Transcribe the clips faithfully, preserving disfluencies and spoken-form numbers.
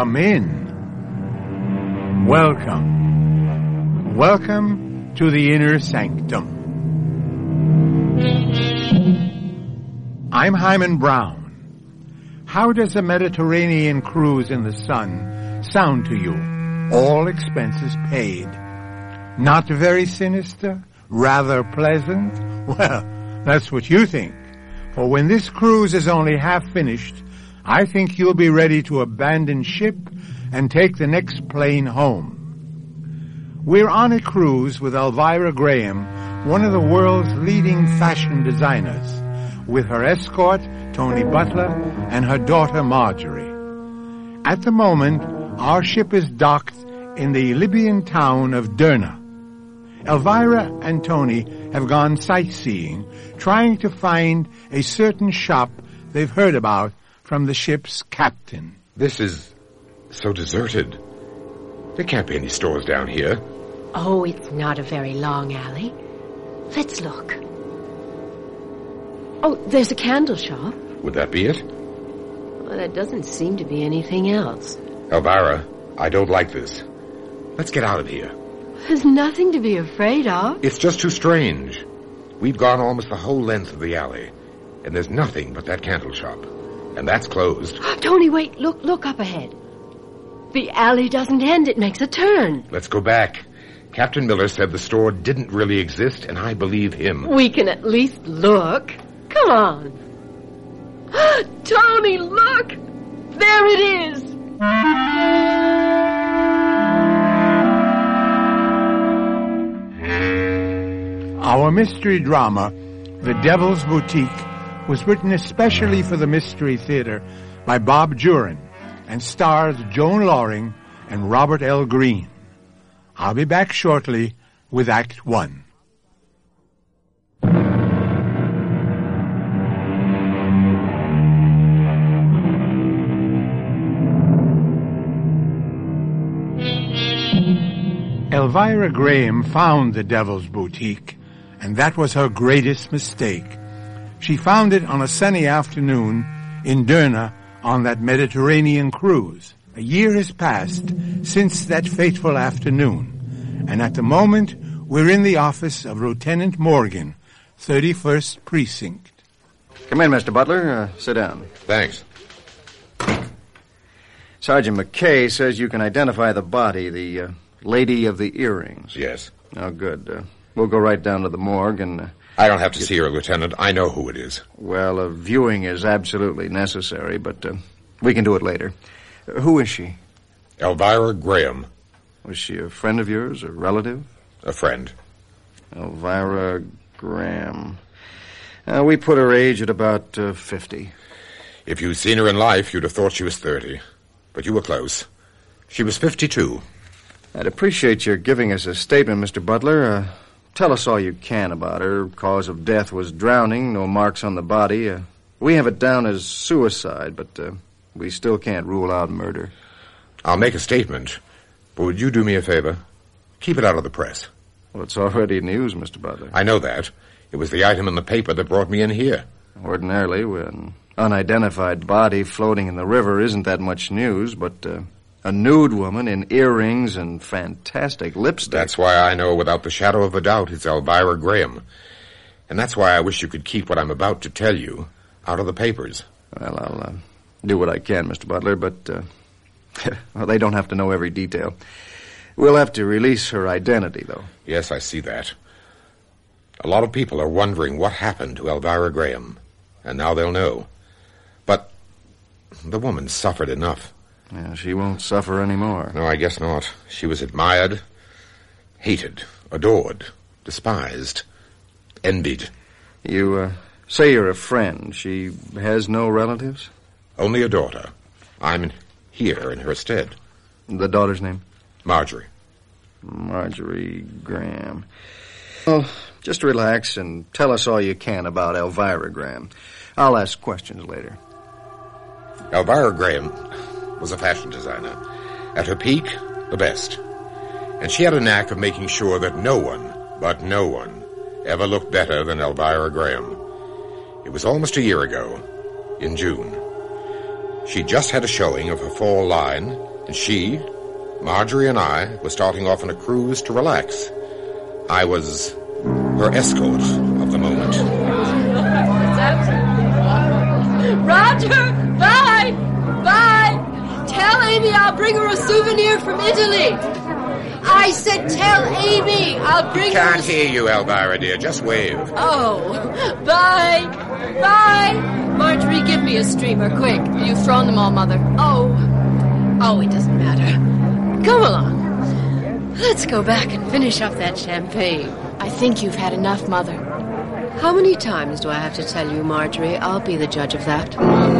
Come in. Welcome. Welcome to the inner sanctum. I'm Hyman Brown. How does a Mediterranean cruise in the sun sound to you? All expenses paid. Not very sinister? Rather pleasant? Well, that's what you think. For when this cruise is only half finished, I think you'll be ready to abandon ship and take the next plane home. We're on a cruise with Elvira Graham, one of the world's leading fashion designers, with her escort, Tony Butler, and her daughter, Marjorie. At the moment, our ship is docked in the Libyan town of Derna. Elvira and Tony have gone sightseeing, trying to find a certain shop they've heard about from the ship's captain. This is so deserted. There can't be any stores down here. Oh, it's not a very long alley. Let's look. Oh, there's a candle shop. Would that be it? Well, there doesn't seem to be anything else. Elvira, I don't like this. Let's get out of here. There's nothing to be afraid of. It's just too strange. We've gone almost the whole length of the alley, and there's nothing but that candle shop. And that's closed. Tony, wait. Look, look up ahead. The alley doesn't end. It makes a turn. Let's go back. Captain Miller said the store didn't really exist, and I believe him. We can at least look. Come on. Tony, look! There it is! Our mystery drama, The Devil's Boutique, was written especially for the Mystery Theater by Bob Jurin and stars Joan Loring and Robert L. Greene. I'll be back shortly with Act One. Elvira Graham found the Devil's Boutique, and that was her greatest mistake. She found it on a sunny afternoon in Derna on that Mediterranean cruise. A year has passed since that fateful afternoon, and at the moment we're in the office of Lieutenant Morgan, thirty-first Precinct. Come in, Mister Butler. Uh, sit down. Thanks. Sergeant McKay says you can identify the body, the uh, lady of the earrings. Yes. Oh, good. Uh, we'll go right down to the morgue and... Uh, I don't have to see her, Lieutenant. I know who it is. Well, a viewing is absolutely necessary, but uh, we can do it later. Uh, who is she? Elvira Graham. Was she a friend of yours, a relative? A friend. Elvira Graham. Uh, we put her age at about uh, fifty. If you'd seen her in life, you'd have thought she was thirty. But you were close. She was fifty-two. I'd appreciate your giving us a statement, Mister Butler. Uh, tell us all you can about her. Cause of death was drowning, no marks on the body. Uh, we have it down as suicide, but uh, we still can't rule out murder. I'll make a statement, but would you do me a favor? Keep it out of the press. Well, it's already news, Mister Butler. I know that. It was the item in the paper that brought me in here. Ordinarily, when unidentified body floating in the river isn't that much news, but... Uh, A nude woman in earrings and fantastic lipstick. That's why I know without the shadow of a doubt it's Elvira Graham. And that's why I wish you could keep what I'm about to tell you out of the papers. Well, I'll uh, do what I can, Mister Butler, but uh, well, they don't have to know every detail. We'll have to release her identity, though. Yes, I see that. A lot of people are wondering what happened to Elvira Graham, and now they'll know. But the woman suffered enough. Yeah, she won't suffer anymore. No, I guess not. She was admired, hated, adored, despised, envied. You uh, say you're a friend. She has no relatives? Only a daughter. I'm here in her stead. The daughter's name? Marjorie. Marjorie Graham. Well, just relax and tell us all you can about Elvira Graham. I'll ask questions later. Elvira Graham was a fashion designer. At her peak, the best. And she had a knack of making sure that no one, but no one, ever looked better than Elvira Graham. It was almost a year ago, in June. She just had a showing of her fall line, And she, Marjorie and I, were starting off on a cruise to relax. I was her escort of the moment. Roger, bye! Bye! Tell Amy I'll bring her a souvenir from Italy. I said tell Amy I'll bring Can't her a... hear you, Elvira, dear. Just wave. Oh, bye! Bye! Marjorie, give me a streamer, quick. You've thrown them all, Mother. Oh. Oh, it doesn't matter. Come along. Let's go back and finish up that champagne. I think you've had enough, Mother. How many times do I have to tell you, Marjorie? I'll be the judge of that.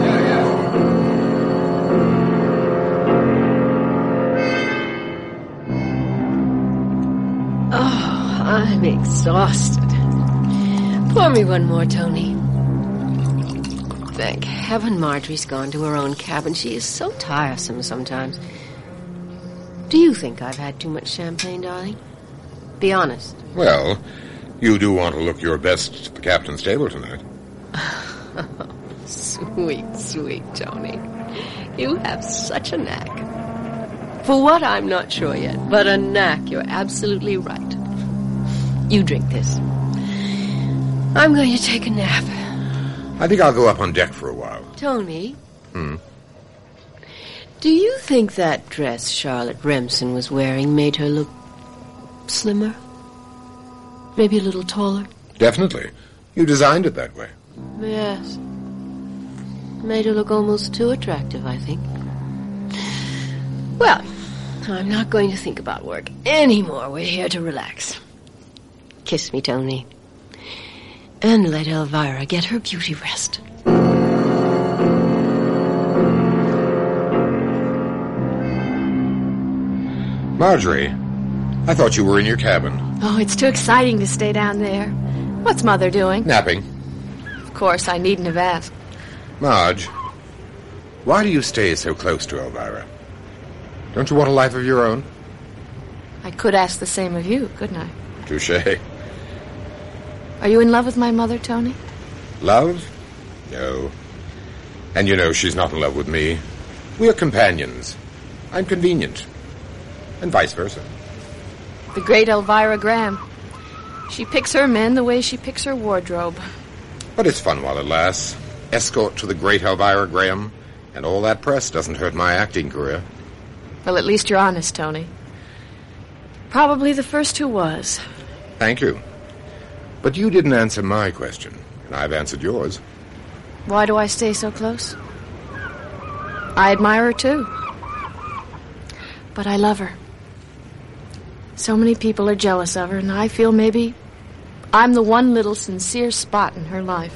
Oh, I'm exhausted. Pour me one more, Tony. Thank heaven Marjorie's gone to her own cabin. She is so tiresome sometimes. Do you think I've had too much champagne, darling? Be honest. Well, you do want to look your best at the captain's table tonight. Sweet, sweet Tony. You have such a knack. For what, I'm not sure yet, but a knack, you're absolutely right. You drink this. I'm going to take a nap. I think I'll go up on deck for a while. Tony? Hmm? Do you think that dress Charlotte Remsen was wearing made her look slimmer? Maybe a little taller? Definitely. You designed it that way. Yes. Made her look almost too attractive, I think. Well, I'm not going to think about work anymore. We're here to relax. Kiss me, Tony. And let Elvira get her beauty rest. Marjorie, I thought you were in your cabin. Oh, it's too exciting to stay down there. What's Mother doing? Napping. Of course, I needn't have asked. Marge, why do you stay so close to Elvira? Don't you want a life of your own? I could ask the same of you, couldn't I? Touché. Are you in love with my mother, Tony? Love? No. And you know she's not in love with me. We're companions. I'm convenient. And vice versa. The great Elvira Graham. She picks her men the way she picks her wardrobe. But it's fun while it lasts. Escort to the great Elvira Graham. And all that press doesn't hurt my acting career. Well, at least you're honest, Tony. Probably the first who was. Thank you. But you didn't answer my question, and I've answered yours. Why do I stay so close? I admire her, too. But I love her. So many people are jealous of her, and I feel maybe I'm the one little sincere spot in her life.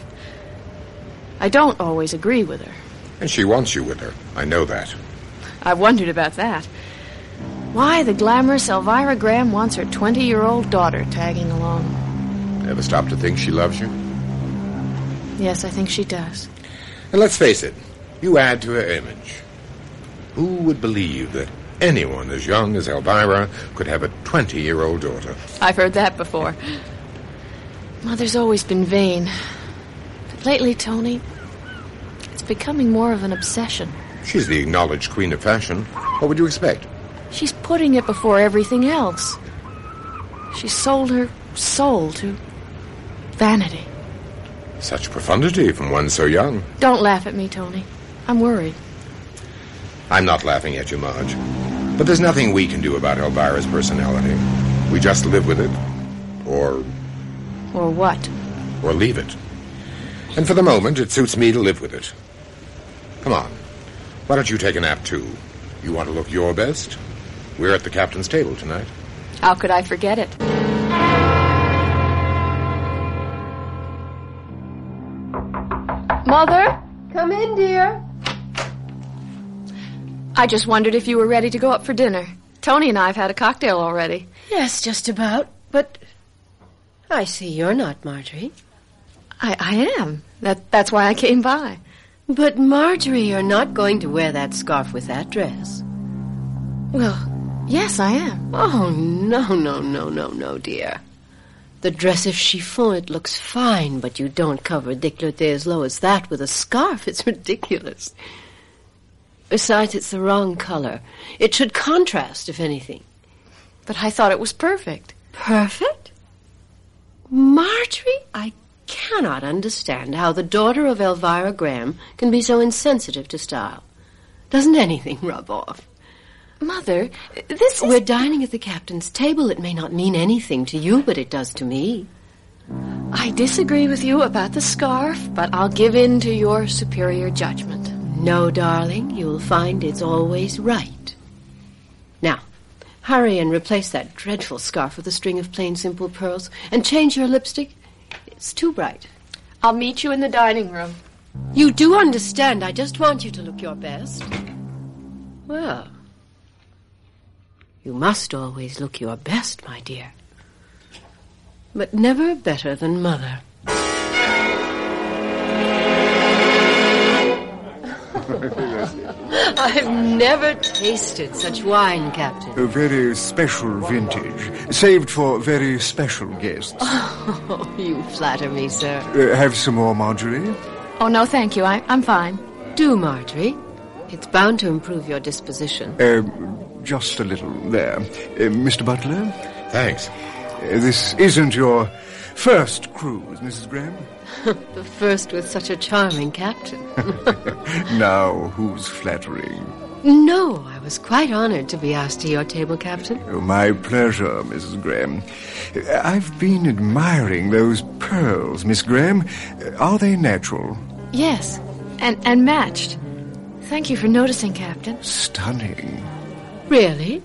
I don't always agree with her. And she wants you with her. I know that. I've wondered about that. Why the glamorous Elvira Graham wants her twenty-year-old daughter tagging along. Ever stop to think she loves you? Yes, I think she does. And let's face it, you add to her image. Who would believe that anyone as young as Elvira could have a twenty-year-old daughter? I've heard that before. Mother's always been vain. But lately, Tony, it's becoming more of an obsession. She's the acknowledged queen of fashion. What would you expect? She's putting it before everything else. She sold her soul to vanity. Such profundity from one so young. Don't laugh at me, Tony. I'm worried. I'm not laughing at you, Marge. But there's nothing we can do about Elvira's personality. We just live with it. Or... Or what? Or leave it. And for the moment, it suits me to live with it. Come on. Why don't you take a nap, too? You want to look your best? We're at the captain's table tonight. How could I forget it? Mother? Come in, dear. I just wondered if you were ready to go up for dinner. Tony and I have had a cocktail already. Yes, just about. But I see you're not, Marjorie. I, I am. That, that's why I came by. But, Marjorie, you're not going to wear that scarf with that dress. Well, yes, I am. Oh, no, no, no, no, no, dear. The dress is chiffon. It looks fine, but you don't cover décolleté as low as that with a scarf. It's ridiculous. Besides, it's the wrong color. It should contrast, if anything. But I thought it was perfect. Perfect? Marjorie, I cannot understand how the daughter of Elvira Graham can be so insensitive to style. Doesn't anything rub off? Mother, this is... We're dining at the captain's table. It may not mean anything to you, but it does to me. I disagree with you about the scarf, but I'll give in to your superior judgment. No, darling, you'll find it's always right. Now, hurry and replace that dreadful scarf with a string of plain, simple pearls, and change your lipstick. It's too bright. I'll meet you in the dining room. You do understand. I just want you to look your best. Well, you must always look your best, my dear. But never better than Mother. I've never tasted such wine, Captain. A very special vintage, saved for very special guests. Oh, you flatter me, sir. Uh, have some more, Marjorie? Oh, no, thank you. I, I'm fine. Do, Marjorie. It's bound to improve your disposition. Uh, just a little there. Uh, Mister Butler? Thanks. Uh, this isn't your first cruise, Missus Graham? The first with such a charming captain. Now, who's flattering? No, I was quite honored to be asked to your table, Captain. Oh, my pleasure, Missus Graham. I've been admiring those pearls, Miss Graham. Are they natural? Yes, and, and matched. Thank you for noticing, Captain. Stunning. Really?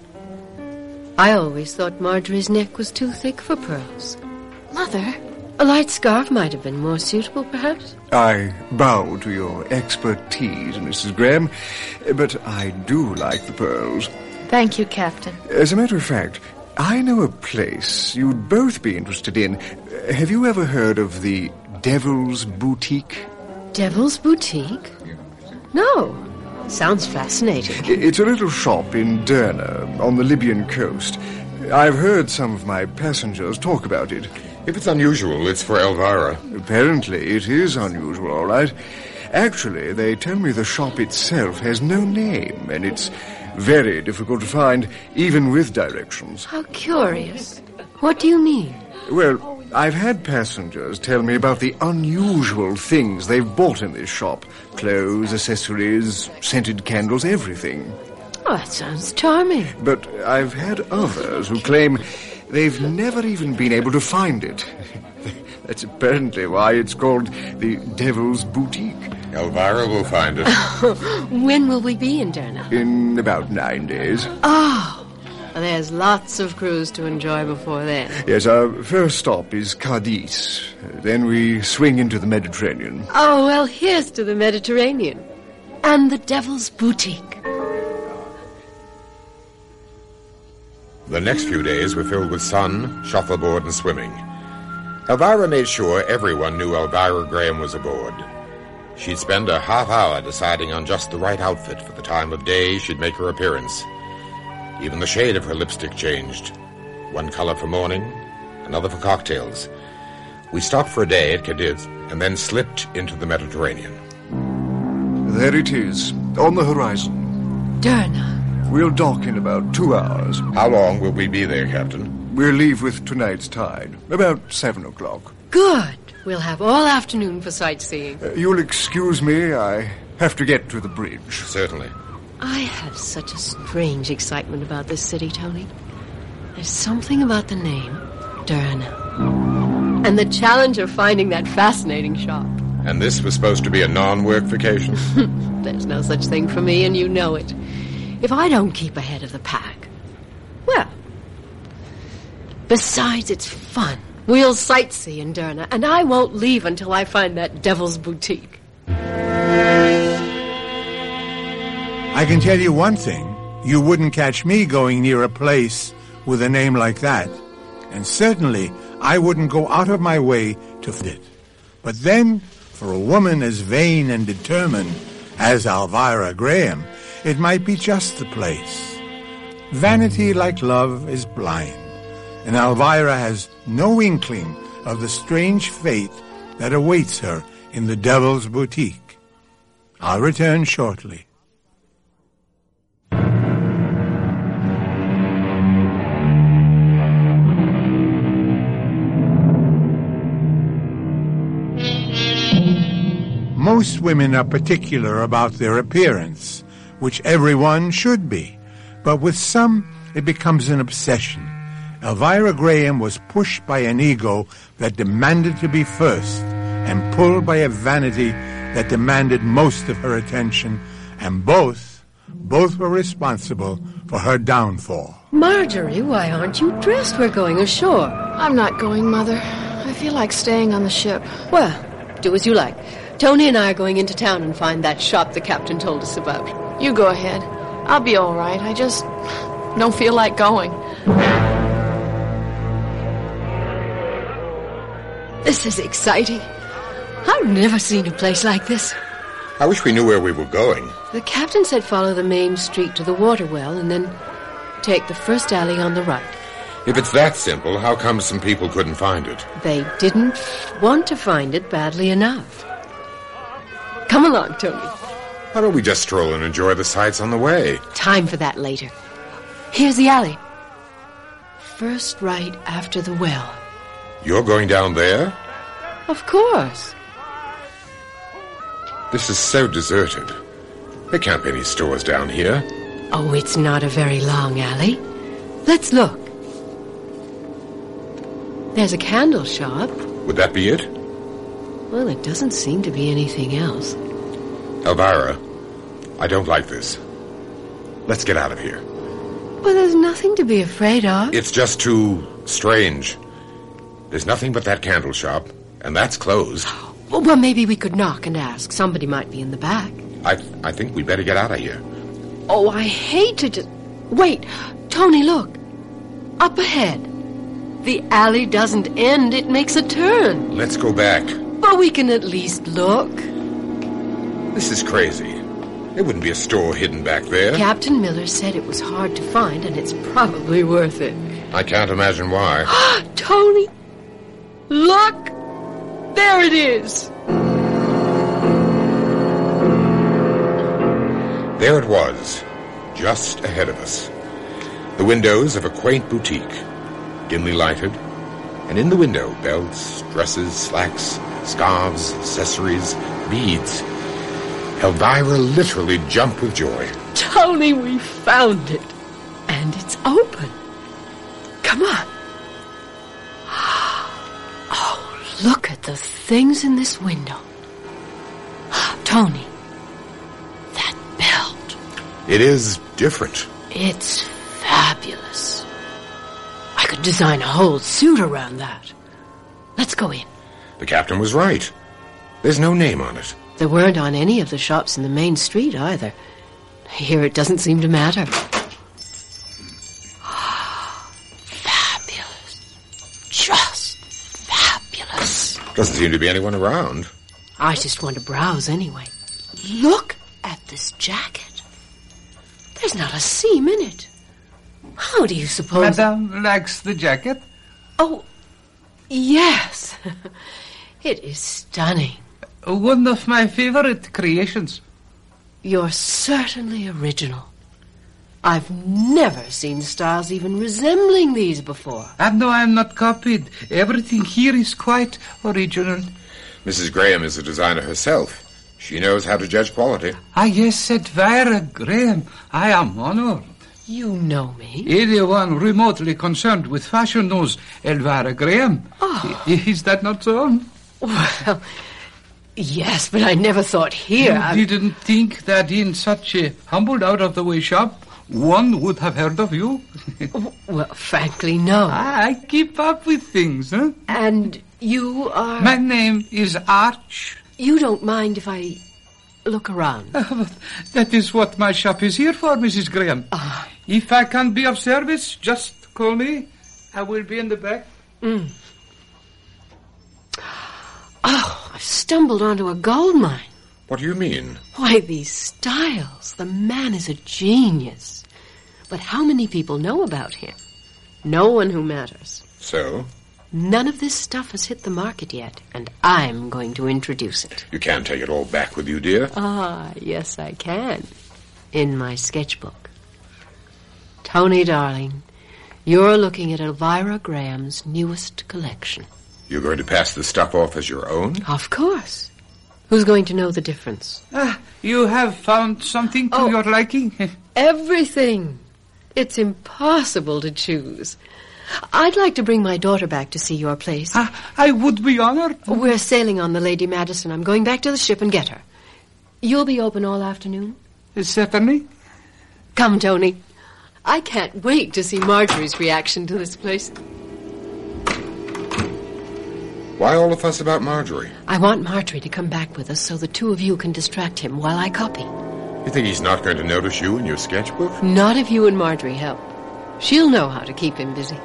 I always thought Marjorie's neck was too thick for pearls. Mother... A light scarf might have been more suitable, perhaps. I bow to your expertise, Missus Graham, but I do like the pearls. Thank you, Captain. As a matter of fact, I know a place you'd both be interested in. Have you ever heard of the Devil's Boutique? Devil's Boutique? No. Sounds fascinating. It's a little shop in Derna, on the Libyan coast. I've heard some of my passengers talk about it. If it's unusual, it's for Elvira. Apparently, it is unusual, all right. Actually, they tell me the shop itself has no name, and it's very difficult to find, even with directions. How curious. What do you mean? Well, I've had passengers tell me about the unusual things they've bought in this shop. Clothes, accessories, scented candles, everything. Oh, that sounds charming. But I've had others who claim they've never even been able to find it. That's apparently why it's called the Devil's Boutique. Elvira will find it. When will we be in Derna? In about nine days. Oh, well, there's lots of cruise to enjoy before then. Yes, our first stop is Cadiz. Then we swing into the Mediterranean. Oh, well, here's to the Mediterranean. And the Devil's Boutique. The next few days were filled with sun, shuffleboard, and swimming. Elvira made sure everyone knew Elvira Graham was aboard. She'd spend a half hour deciding on just the right outfit for the time of day she'd make her appearance. Even the shade of her lipstick changed. One color for morning, another for cocktails. We stopped for a day at Cadiz and then slipped into the Mediterranean. There it is, on the horizon. Derna. We'll dock in about two hours. How long will we be there, Captain? We'll leave with tonight's tide, about seven o'clock. Good. We'll have all afternoon for sightseeing. Uh, you'll excuse me, I have to get to the bridge. Certainly. I have such a strange excitement about this city, Tony. There's something about the name, Derna. And the challenge of finding that fascinating shop. And this was supposed to be a non-work vacation? There's no such thing for me, and you know it. If I don't keep ahead of the pack, well, besides, it's fun. We'll sightsee in Derna, and I won't leave until I find that Devil's Boutique. I can tell you one thing. You wouldn't catch me going near a place with a name like that. And certainly, I wouldn't go out of my way to find it. But then, for a woman as vain and determined as Elvira Graham, it might be just the place. Vanity, like love, is blind, and Elvira has no inkling of the strange fate that awaits her in the Devil's Boutique. I'll return shortly. Most women are particular about their appearance, which everyone should be. But with some, it becomes an obsession. Elvira Graham was pushed by an ego that demanded to be first, and pulled by a vanity that demanded most of her attention, and both, both were responsible for her downfall. Marjorie, why aren't you dressed? We're going ashore. I'm not going, Mother. I feel like staying on the ship. Well, do as you like. Tony and I are going into town and find that shop the captain told us about. You go ahead. I'll be all right. I just don't feel like going. This is exciting. I've never seen a place like this. I wish we knew where we were going. The captain said follow the main street to the water well and then take the first alley on the right. If it's that simple, how come some people couldn't find it? They didn't want to find it badly enough. Come along, Tony. Why don't we just stroll and enjoy the sights on the way? Time for that later. Here's the alley. First right after the well. You're going down there? Of course. This is so deserted. There can't be any stores down here. Oh, it's not a very long alley. Let's look. There's a candle shop. Would that be it? Well, it doesn't seem to be anything else. Elvira, I don't like this. Let's get out of here. Well, there's nothing to be afraid of. It's just too strange. There's nothing but that candle shop, and that's closed. Well, well, maybe we could knock and ask. Somebody might be in the back. I I think we better get out of here. Oh, I hate to just... Wait, Tony, look. Up ahead. The alley doesn't end, it makes a turn. Let's go back. But we can at least look. This is crazy. There wouldn't be a store hidden back there. Captain Miller said it was hard to find, and it's probably worth it. I can't imagine why. Tony, look! There it is! There it was, just ahead of us. The windows of a quaint boutique, dimly lighted, and in the window, belts, dresses, slacks, scarves, accessories, beads. Elvira literally jumped with joy. Tony, we found it. And it's open. Come on. Oh, look at the things in this window. Tony, that belt. It is different. It's fabulous. I could design a whole suit around that. Let's go in. The captain was right. There's no name on it. There weren't on any of the shops in the main street either. Here it doesn't seem to matter. Fabulous. Just fabulous. Doesn't seem to be anyone around. I just want to browse anyway. Look at this jacket. There's not a seam in it. How do you suppose... Madame likes the jacket? Oh, yes. It is stunning. One of my favorite creations. You're certainly original. I've never seen styles even resembling these before. And no, I'm not copied. Everything here is quite original. Missus Graham is a designer herself. She knows how to judge quality. Ah, yes, Elvira Graham. I am honored. You know me. Anyone remotely concerned with fashion knows Elvira Graham. Oh. I- Is that not so? Well... Yes, but I never thought here... You I... didn't think that in such a humbled, out-of-the-way shop, one would have heard of you? Well, frankly, no. I keep up with things, huh? And you are... My name is Arch. You don't mind if I look around? That is what my shop is here for, Missus Graham. Ah. If I can be of service, just call me. I will be in the back. Mm. Oh, I've stumbled onto a gold mine. What do you mean? Why, these styles. The man is a genius. But how many people know about him? No one who matters. So? None of this stuff has hit the market yet, and I'm going to introduce it. You can't take it all back with you, dear. Ah, yes, I can. In my sketchbook. Tony, darling, you're looking at Elvira Graham's newest collection. You're going to pass the stuff off as your own? Of course. Who's going to know the difference? Ah, you have found something to Oh. your liking? Everything. It's impossible to choose. I'd like to bring my daughter back to see your place. Ah, I would be honored. We're sailing on the Lady Madison. I'm going back to the ship and get her. You'll be open all afternoon? Certainly. Come, Tony. I can't wait to see Marjorie's reaction to this place. Why all the fuss about Marjorie? I want Marjorie to come back with us so the two of you can distract him while I copy. You think he's not going to notice you in your sketchbook? Not if you and Marjorie help. She'll know how to keep him busy.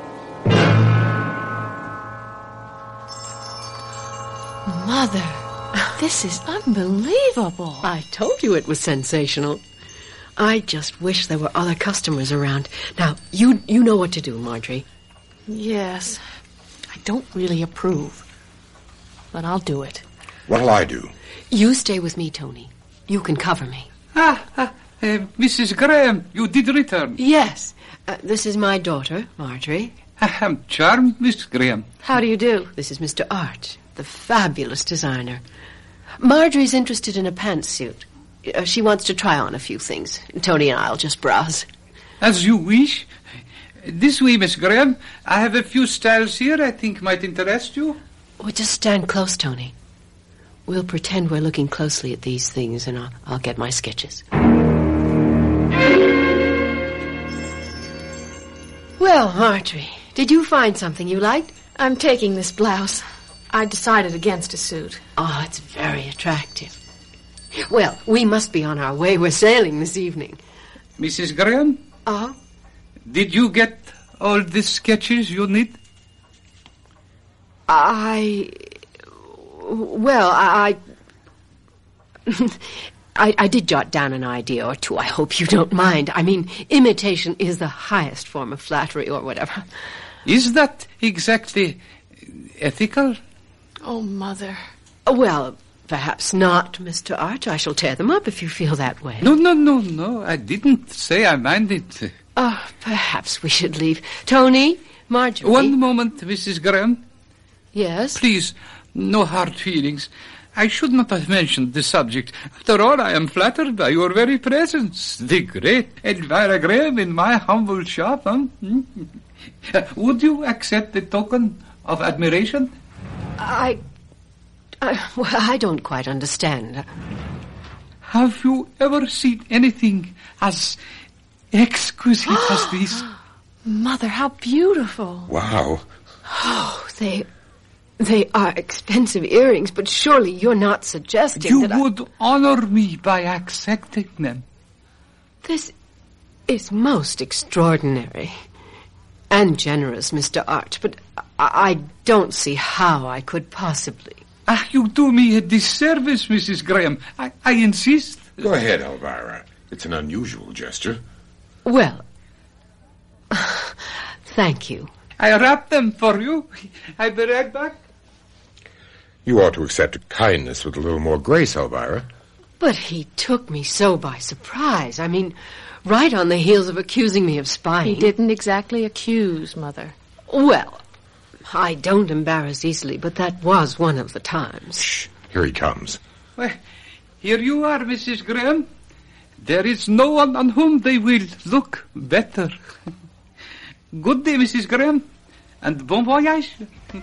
Mother, this is unbelievable. I told you it was sensational. I just wish there were other customers around. Now, you you know what to do, Marjorie. Yes, I don't really approve, but I'll do it. What'll I do? You stay with me, Tony. You can cover me. Ah, ah uh, Missus Graham, you did return. Yes. Uh, this is my daughter, Marjorie. I am charmed, Miss Graham. How do you do? This is Mister Arch, the fabulous designer. Marjorie's interested in a pantsuit. Uh, she wants to try on a few things. Tony and I'll just browse. As you wish. This way, Miss Graham. I have a few styles here I think might interest you. Well, just stand close, Tony. We'll pretend we're looking closely at these things, and I'll, I'll get my sketches. Well, Marjorie, did you find something you liked? I'm taking this blouse. I decided against a suit. Oh, it's very attractive. Well, we must be on our way. We're sailing this evening. Missus Graham, Uh-huh. did you get all the sketches you need? I... Well, I... I, I did jot down an idea or two. I hope you don't mind. I mean, imitation is the highest form of flattery or whatever. Is that exactly ethical? Oh, Mother. Well, perhaps not, Mister Arch. I shall tear them up if you feel that way. No, no, no, no. I didn't say I minded. Oh, perhaps we should leave. Tony, Marjorie. One moment, Missus Graham. Yes? Please, no hard feelings. I should not have mentioned the subject. After all, I am flattered by your very presence. The great Elvira Graham in my humble shop, huh? Would you accept the token of admiration? I... I... Well, I don't quite understand. Have you ever seen anything as exquisite as this? Mother, how beautiful. Wow. Oh, they... They are expensive earrings, but surely you're not suggesting You that would honor me by accepting them. I... This is most extraordinary and generous, Mister Arch, but I, I don't see how I could possibly... Ah, you do me a disservice, Missus Graham. I, I insist. Go ahead, Elvira. It's an unusual gesture. Well, thank you. I wrap them for you. I'll be right back. You ought to accept a kindness with a little more grace, Elvira. But he took me so by surprise. I mean, right on the heels of accusing me of spying. He didn't exactly accuse, Mother. Well, I don't embarrass easily, but that was one of the times. Shh. Here he comes. Well, here you are, Missus Graham. There is no one on whom they will look better. Good day, Missus Graham, and bon voyage.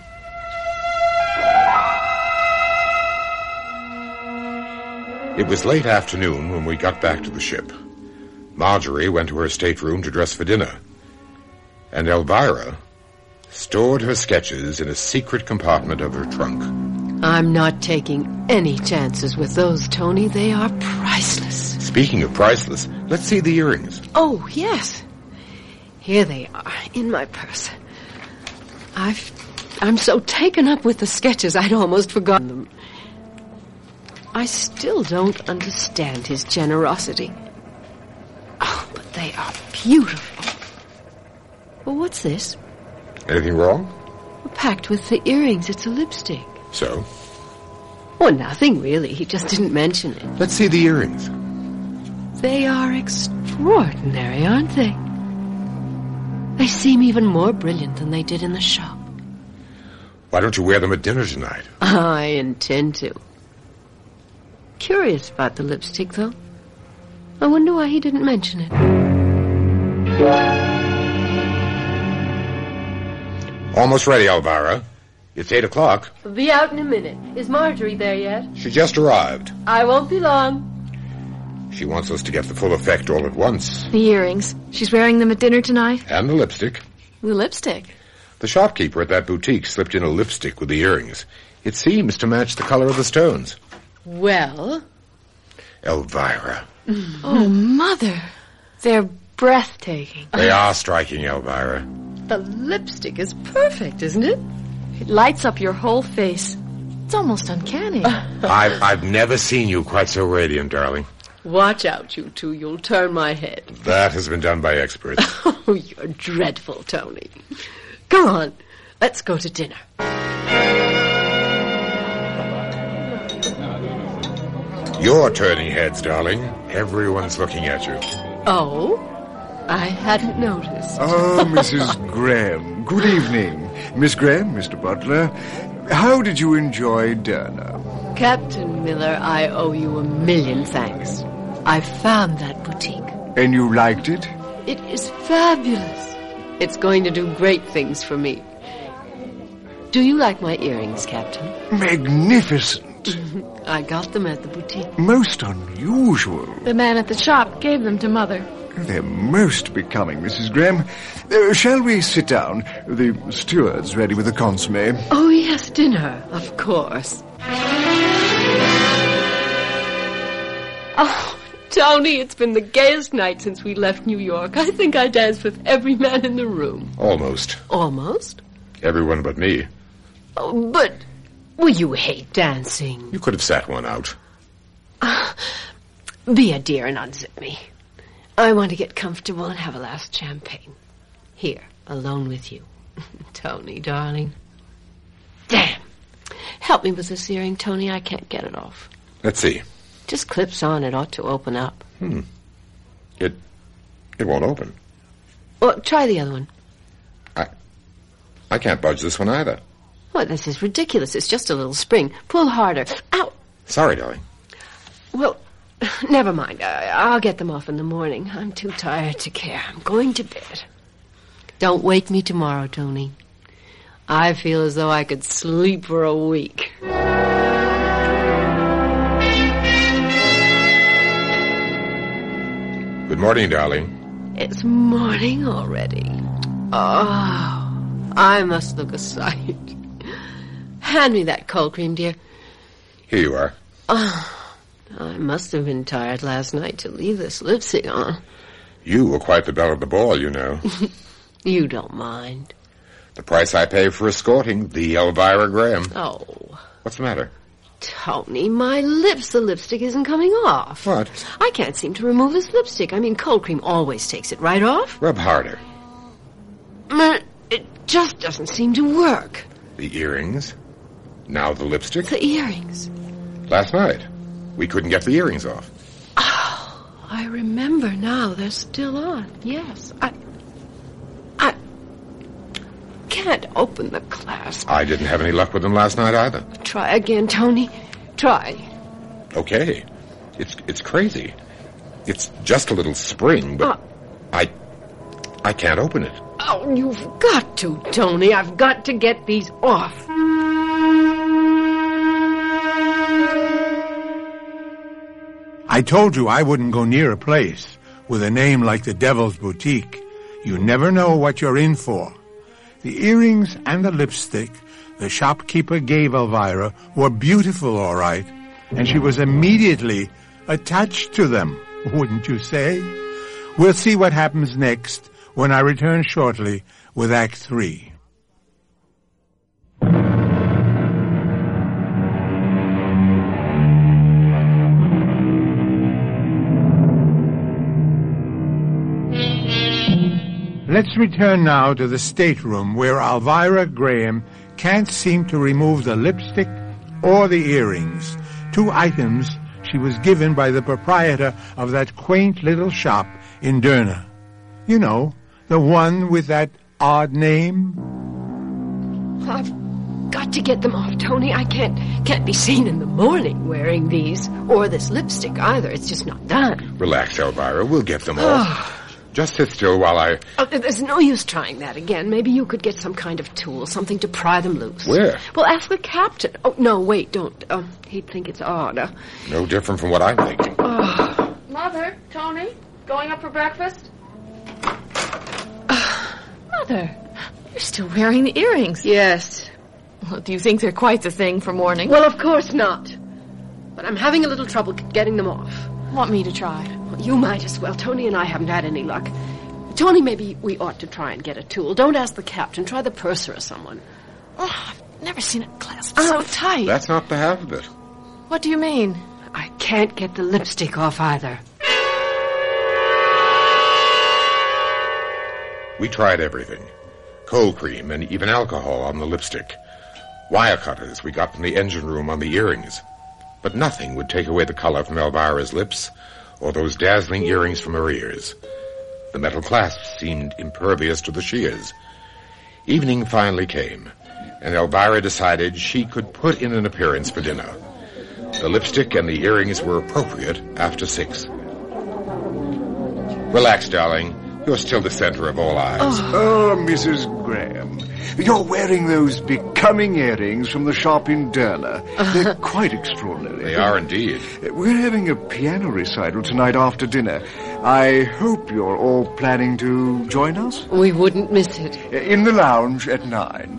It was late afternoon when we got back to the ship. Marjorie went to her stateroom to dress for dinner. And Elvira stored her sketches in a secret compartment of her trunk. I'm not taking any chances with those, Tony. They are priceless. Speaking of priceless, let's see the earrings. Oh, yes. Here they are, in my purse. I've... I'm so taken up with the sketches, I'd almost forgotten them. I still don't understand his generosity. Oh, but they are beautiful. Well, what's this? Anything wrong? Packed with the earrings. It's a lipstick. So? Well, nothing really. He just didn't mention it. Let's see the earrings. They are extraordinary, aren't they? They seem even more brilliant than they did in the shop. Why don't you wear them at dinner tonight? I intend to. curious about the lipstick, though. I wonder why he didn't mention it. Almost ready, Elvira. It's eight o'clock. We'll be out in a minute. Is Marjorie there yet? She just arrived. I won't be long. She wants us to get the full effect all at once. The earrings. She's wearing them at dinner tonight? And the lipstick. The lipstick? The shopkeeper at that boutique slipped in a lipstick with the earrings. It seems to match the color of the stones. Well? Elvira. Oh, Mother. They're breathtaking. They are striking, Elvira. The lipstick is perfect, isn't it? It lights up your whole face. It's almost uncanny. I've, I've never seen you quite so radiant, darling. Watch out, you two. You'll turn my head. That has been done by experts. Oh, you're dreadful, Tony. Come on. Let's go to dinner. You're turning heads, darling. Everyone's looking at you. Oh? I hadn't noticed. Oh, Missus Graham. Good evening. Miss Graham, Mister Butler. How did you enjoy Derna? Captain Miller, I owe you a million thanks. I found that boutique. And you liked it? It is fabulous. It's going to do great things for me. Do you like my earrings, Captain? Magnificent. I got them at the boutique. Most unusual. The man at the shop gave them to Mother. They're most becoming, Missus Graham. Uh, shall we sit down? The steward's ready with the consomme. Oh, yes, dinner, of course. Oh, Tony, it's been the gayest night since we left New York. I think I danced with every man in the room. Almost. Almost? Everyone but me. Oh, but... Well, you hate dancing. You could have sat one out. Uh, be a dear and unzip me. I want to get comfortable and have a last champagne. Here, alone with you. Tony, darling. Damn. Help me with this earring, Tony. I can't get it off. Let's see. Just clips on. It ought to open up. Hmm. It... It won't open. Well, try the other one. I... I can't budge this one either. Well, this is ridiculous. It's just a little spring. Pull harder. Ow! Sorry, darling. Well, never mind. I, I'll get them off in the morning. I'm too tired to care. I'm going to bed. Don't wake me tomorrow, Tony. I feel as though I could sleep for a week. Good morning, darling. It's morning already. Oh, I must look a sight. Hand me that cold cream, dear. Here you are. Oh, I must have been tired last night to leave this lipstick on. You were quite the belle of the ball, you know. You don't mind. The price I pay for escorting the Elvira Graham. Oh. What's the matter? Tony, my lips, the lipstick isn't coming off. What? I can't seem to remove this lipstick. I mean, cold cream always takes it right off. Rub harder. It just doesn't seem to work. The earrings. Now the lipstick. The earrings. Last night, we couldn't get the earrings off. Oh, I remember now. They're still on. Yes. I... I... can't open the clasp. I didn't have any luck with them last night either. Try again, Tony. Try. Okay. It's it's crazy. It's just a little spring, but uh, I... I can't open it. Oh, you've got to, Tony. I've got to get these off. I told you I wouldn't go near a place with a name like the Devil's Boutique. You never know what you're in for. The earrings and the lipstick the shopkeeper gave Elvira were beautiful, all right, and she was immediately attached to them, wouldn't you say? We'll see what happens next when I return shortly with Act Three. Let's return now to the stateroom where Elvira Graham can't seem to remove the lipstick or the earrings, two items she was given by the proprietor of that quaint little shop in Derna. You know, the one with that odd name. I've got to get them off, Tony. I can't can't be seen in the morning wearing these, or this lipstick either. It's just not done. Relax, Elvira. We'll get them off. Just sit still while I... Oh, there's no use trying that again. Maybe you could get some kind of tool, something to pry them loose. Where? Well, ask the captain. Oh, no, wait, don't. Um, he'd think it's odd. Uh, no different from what I'm thinking. Oh. Mother, Tony, going up for breakfast? Uh, Mother, you're still wearing the earrings. Yes. Well, do you think they're quite the thing for morning? Well, of course not. But I'm having a little trouble getting them off. Want me to try? Well, you might as well. Tony and I haven't had any luck. Tony, maybe we ought to try and get a tool. Don't ask the captain. Try the purser or someone. Oh, I've never seen it clasped so tight. That's not the half of it. What do you mean? I can't get the lipstick off either. We tried everything. Cold cream and even alcohol on the lipstick. Wire cutters we got from the engine room on the earrings. But nothing would take away the color from Elvira's lips or those dazzling earrings from her ears. The metal clasps seemed impervious to the shears. Evening finally came, and Elvira decided she could put in an appearance for dinner. The lipstick and the earrings were appropriate after six. Relax, darling. You're still the center of all eyes. Oh, Missus Graham, you're wearing those becoming earrings from the shop in Derna. They're quite extraordinary. They are indeed. We're having a piano recital tonight after dinner. I hope you're all planning to join us. We wouldn't miss it. In the lounge at nine.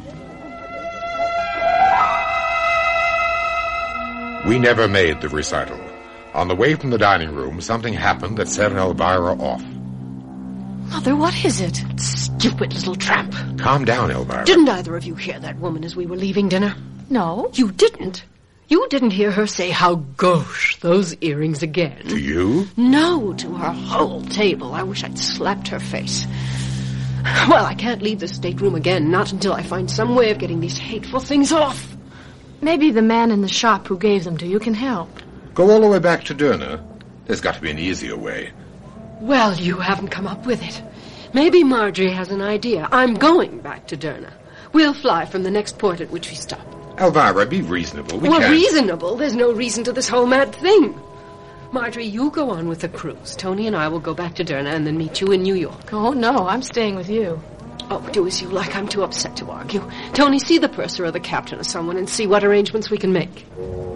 We never made the recital. On the way from the dining room, something happened that set Elvira off. Mother, what is it? Stupid little tramp. Calm down, Elvira. Didn't either of you hear that woman as we were leaving dinner? No. You didn't? You didn't hear her say how gauche those earrings again? To you? No, to her whole table. I wish I'd slapped her face. Well, I can't leave the stateroom again, not until I find some way of getting these hateful things off. Maybe the man in the shop who gave them to you can help. Go all the way back to Derna. There's got to be an easier way. Well, you haven't come up with it. Maybe Marjorie has an idea. I'm going back to Derna. We'll fly from the next port at which we stop. Elvira, be reasonable. We well, can't... reasonable? There's no reason to this whole mad thing. Marjorie, you go on with the cruise. Tony and I will go back to Derna and then meet you in New York. Oh, no, I'm staying with you. Oh, do as you like. I'm too upset to argue. Tony, see the purser or the captain or someone and see what arrangements we can make.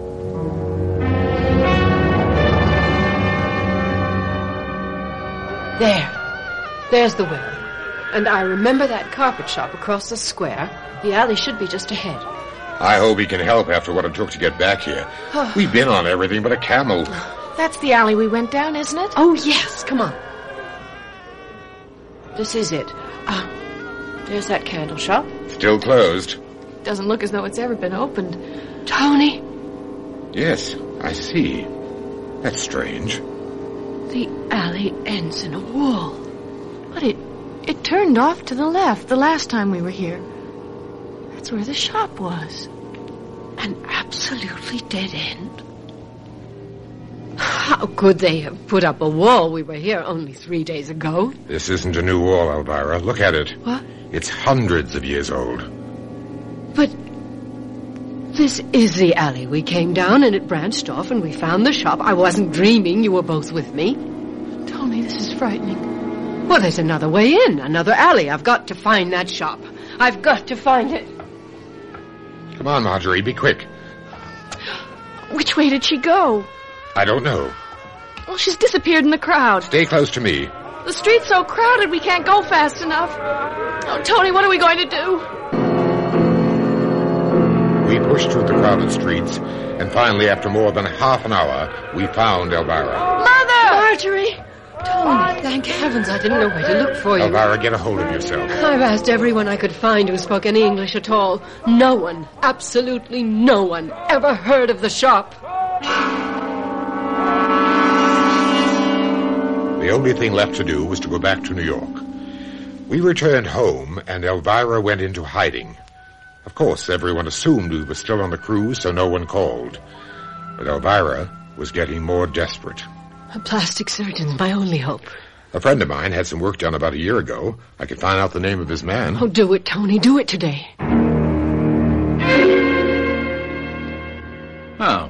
There. There's the window. And I remember that carpet shop across the square. The alley should be just ahead. I hope he can help after what it took to get back here. We've been on everything but a camel. That's the alley we went down, isn't it? Oh, yes. Come on. This is it. Ah, there's that candle shop. Still closed. Doesn't look as though it's ever been opened. Tony? Yes, I see. That's strange. The alley ends in a wall. But it it turned off to the left the last time we were here. That's where the shop was. An absolutely dead end? How could they have put up a wall? We were here only three days ago. This isn't a new wall, Elvira. Look at it. What? It's hundreds of years old. But this is the alley we came down, and it branched off, and we found the shop. I wasn't dreaming. You were both with me. Tony, this is frightening. Well, there's another way in, another alley. I've got to find that shop. I've got to find it. Come on, Marjorie, be quick. Which way did she go? I don't know. Well, she's disappeared in the crowd. Stay close to me. The street's so crowded we can't go fast enough. Oh, Tony, what are we going to do? We pushed through the crowded streets, and finally, after more than half an hour, we found Elvira. Mother! Marjorie! Tony, thank heavens I didn't know where to look for you. Elvira, get a hold of yourself. I've asked everyone I could find who spoke any English at all. No one, absolutely no one, ever heard of the shop. The only thing left to do was to go back to New York. We returned home, and Elvira went into hiding. Of course, everyone assumed we were still on the cruise, so no one called. But Elvira was getting more desperate. A plastic surgeon's my only hope. A friend of mine had some work done about a year ago. I could find out the name of his man. Oh, do it, Tony. Do it today.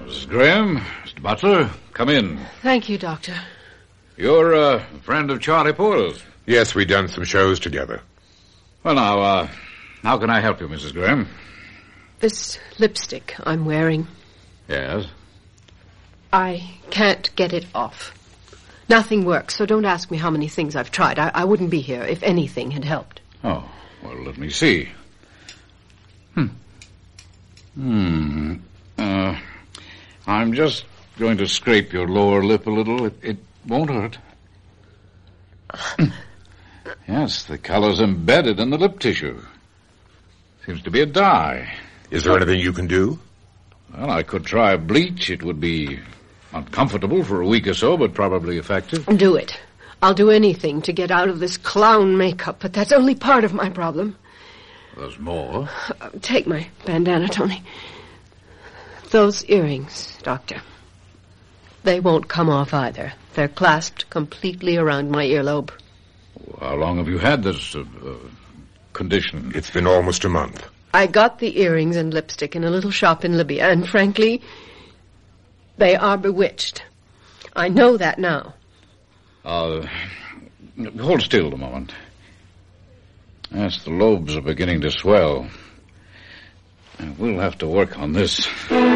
Missus Graham, Mister Butler, come in. Thank you, Doctor. You're a friend of Charlie Poyle's. Yes, we done some shows together. Well, now, uh, how can I help you, Missus Graham? This lipstick I'm wearing, Yes? I can't get it off. Nothing works, so don't ask me how many things I've tried. I, I wouldn't be here if anything had helped. Oh, well, let me see. Hmm. Hmm. Uh, I'm just going to scrape your lower lip a little. It, it won't hurt. Yes, the color's embedded in the lip tissue. Seems to be a dye. Is there anything you can do? Well, I could try bleach. It would be uncomfortable for a week or so, but probably effective. Do it. I'll do anything to get out of this clown makeup, but that's only part of my problem. There's more. Uh, take my bandana, Tony. Those earrings, Doctor. They won't come off either. They're clasped completely around my earlobe. How long have you had this uh, uh, condition? It's been almost a month. I got the earrings and lipstick in a little shop in Libya, and frankly, they are bewitched. I know that now. Uh, hold still a moment. Yes, the lobes are beginning to swell. We'll have to work on this.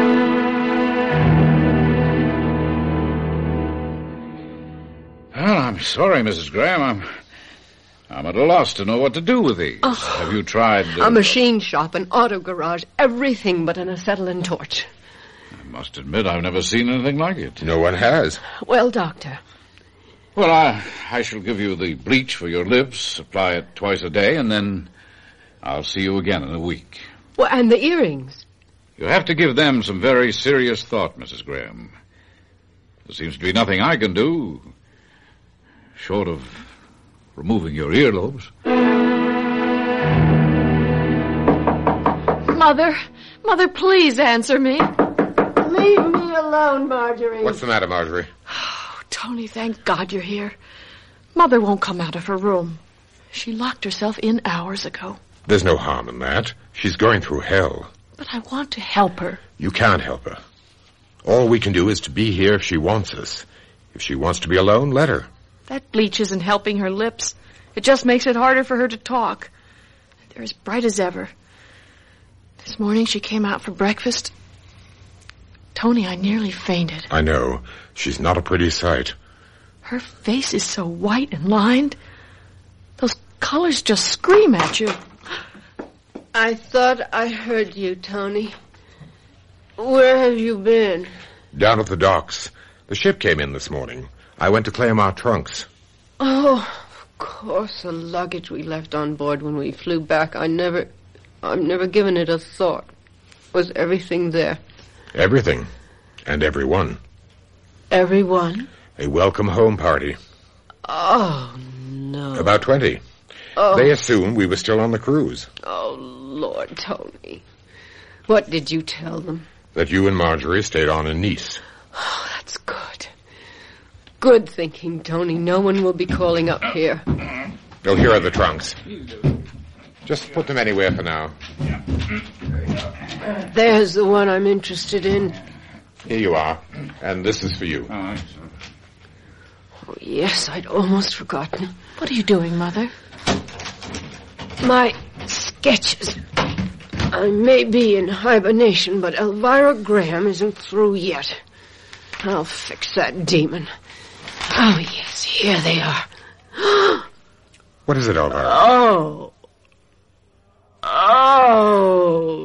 Well, I'm sorry, Missus Graham. I'm, I'm at a loss to know what to do with these. Oh, have you tried... Uh, a machine shop, an auto garage, everything but an acetylene torch. I must admit I've never seen anything like it. No one has. Well, Doctor... Well, I, I shall give you the bleach for your lips, apply it twice a day, and then I'll see you again in a week. Well, and the earrings? You have to give them some very serious thought, Missus Graham. There seems to be nothing I can do, short of removing your earlobes. Mother, Mother, please answer me. Leave me alone, Marjorie. What's the matter, Marjorie? Tony, thank God you're here. Mother won't come out of her room. She locked herself in hours ago. There's no harm in that. She's going through hell. But I want to help her. You can't help her. All we can do is to be here if she wants us. If she wants to be alone, let her. That bleach isn't helping her lips. It just makes it harder for her to talk. They're as bright as ever. This morning she came out for breakfast. Tony, I nearly fainted. I know. She's not a pretty sight. Her face is so white and lined. Those colors just scream at you. I thought I heard you, Tony. Where have you been? Down at the docks. The ship came in this morning. I went to claim our trunks. Oh, of course, the luggage we left on board when we flew back. I never... I've never given it a thought. Was everything there? Everything. And everyone. Everyone? A welcome home party. Oh, no. About twenty. Oh. They assumed we were still on the cruise. Oh, Lord, Tony. What did you tell them? That you and Marjorie stayed on in Nice. Oh, that's good. Good thinking, Tony. No one will be calling up here. Oh, here are the trunks. Just put them anywhere for now. There's the one I'm interested in. Here you are. And this is for you. Oh, yes, I'd almost forgotten. What are you doing, Mother? My sketches. I may be in hibernation, but Elvira Graham isn't through yet. I'll fix that demon. Oh, yes, here they are. What is it, Elvira? Oh. Oh,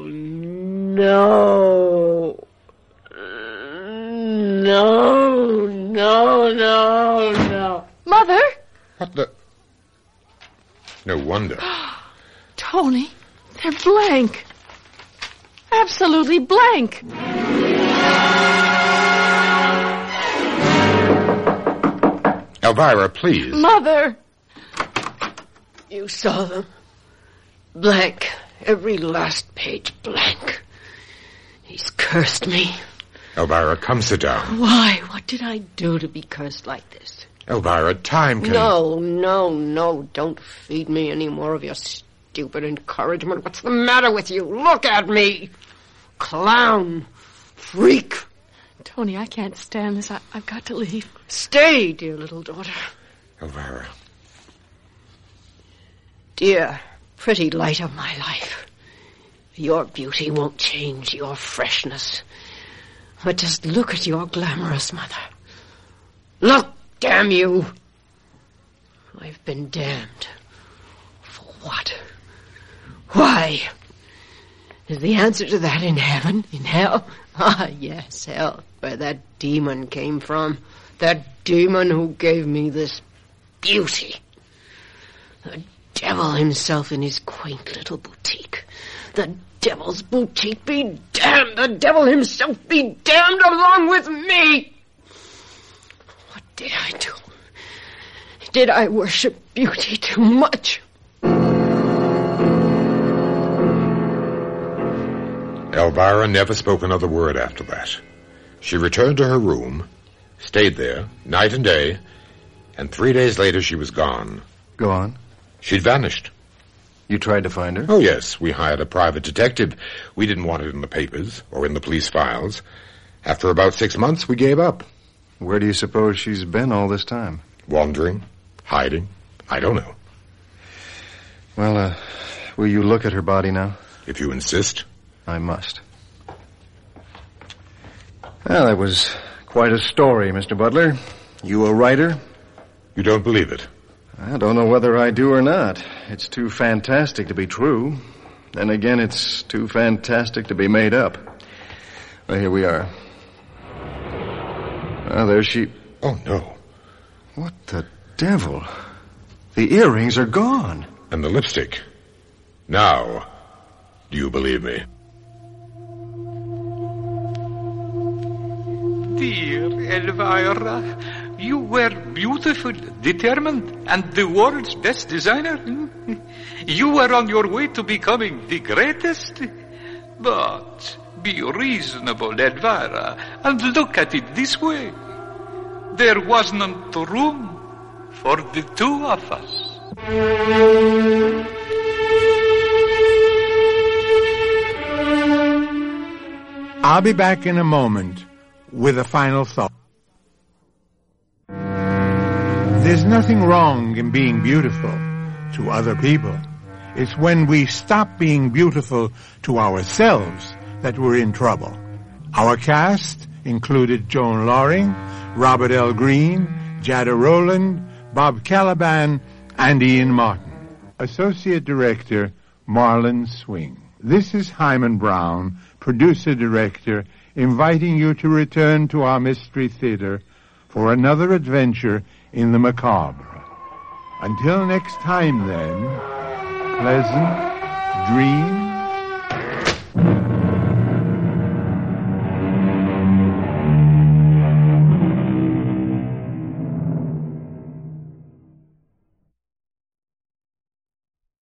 no. No, no, no, no. Mother? What the... No wonder. Tony, they're blank. Absolutely blank. Elvira, please. Mother. You saw them. Blank. Every last page blank. He's cursed me. Elvira, come sit down. Why? What did I do to be cursed like this? Elvira, time can... No, no, no. Don't feed me any more of your stupid encouragement. What's the matter with you? Look at me. Clown. Freak. Tony, I can't stand this. I, I've got to leave. Stay, dear little daughter. Elvira. Dear, pretty light of my life. Your beauty won't change your freshness. But just look at your glamorous mother. Look, damn you! I've been damned. For what? Why? Is the answer to that in heaven? In hell? Ah, yes, hell, where that demon came from. That demon who gave me this beauty. The devil himself in his quaint little boutique. The devil's boutique be damned. The devil himself be damned along with me. What did I do? Did I worship beauty too much? Elvira never spoke another word after that. She returned to her room, stayed there, night and day, and three days later she was gone. Gone? She'd vanished. You tried to find her? Oh, yes. We hired a private detective. We didn't want it in the papers or in the police files. After about six months, we gave up. Where do you suppose she's been all this time? Wandering, hiding. I don't know. Well, uh, will you look at her body now? If you insist. I must. Well, that was quite a story, Mister Butler. You a writer? You don't believe it? I don't know whether I do or not. It's too fantastic to be true. Then again, it's too fantastic to be made up. Well, here we are. Ah, there she... Oh, no. What the devil? The earrings are gone. And the lipstick. Now, do you believe me? Dear Elvira, you were beautiful, determined, and the world's best designer. You were on your way to becoming the greatest. But be reasonable, Elvira, and look at it this way. There wasn't room for the two of us. I'll be back in a moment with a final thought. There's nothing wrong in being beautiful to other people. It's when we stop being beautiful to ourselves that we're in trouble. Our cast included Joan Loring, Robert L. Green, Jada Rowland, Bob Caliban, and Ian Martin. Associate Director, Marlon Swing. This is Hyman Brown, Producer-Director, inviting you to return to our Mystery Theater for another adventure in the macabre. Until next time, then, pleasant dreams.